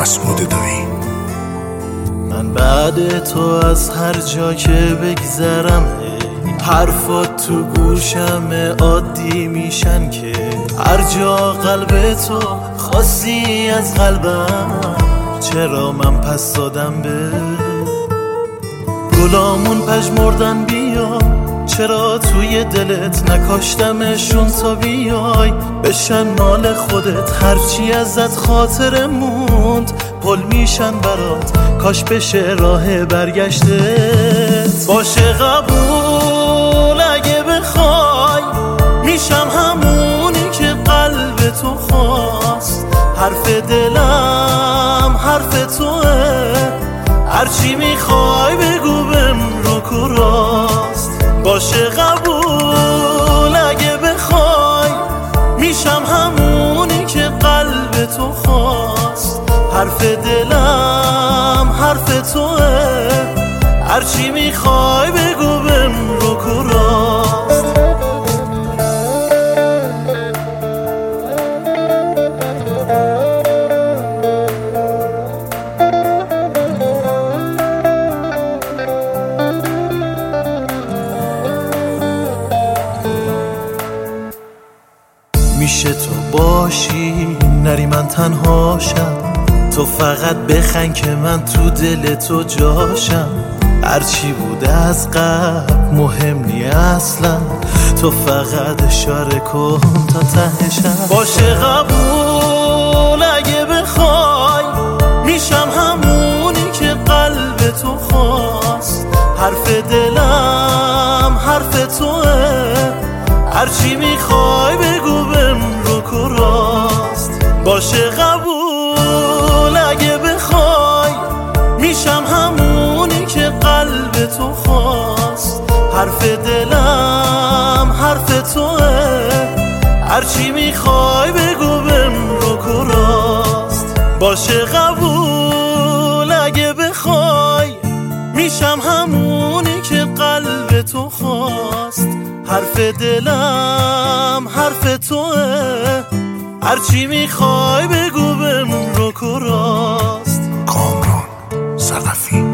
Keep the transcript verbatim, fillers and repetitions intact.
مسعود دایی. من بعد تو از هر جا که بگذرم حرفات تو گوشم عادی میشن که هر جا قلب تو خاصی از قلبم. چرا من پس دادم به گلامون پژمردن بیا؟ چرا توی دلت نکاشتمشون تا بیای بشن مال خودت؟ هرچی ازت خاطر موند پل میشن برات، کاش بشه راه برگشتت. باشه قبول اگه بخوای میشم همونی که قلب تو خواست. حرف دلم حرف توه، هرچی میخوای بگو بمرک و راست. باشه قبول اگه بخوای میشم همونی که قلب تو خواست. حرف دلم حرف توه، هرچی میخوای بگو بمرک و راست. میشه تو باشی نری من تنها شم، تو فقط بخن که من تو دل تو جاشم. هرچی بوده از قبل مهم نی اصلا، تو فقط اشاره کن تا تهشم. باشه قبول اگه بخوای میشم همونی که قلب تو خواست. حرف دلم حرف توه، هرچی میخوای بگو بمرک و راست. باشه قبول اگه بخوای میشم همونی که قلب تو خواست. حرف دلم حرف توه، هرچی میخوای بگو بمرک و راست. باشه قبول اگه بخوای میشم همونی که قلب تو خواست. حرف دلم حرف توه، هرچی میخوای بگو بمرک و راست. کامران ثقفی.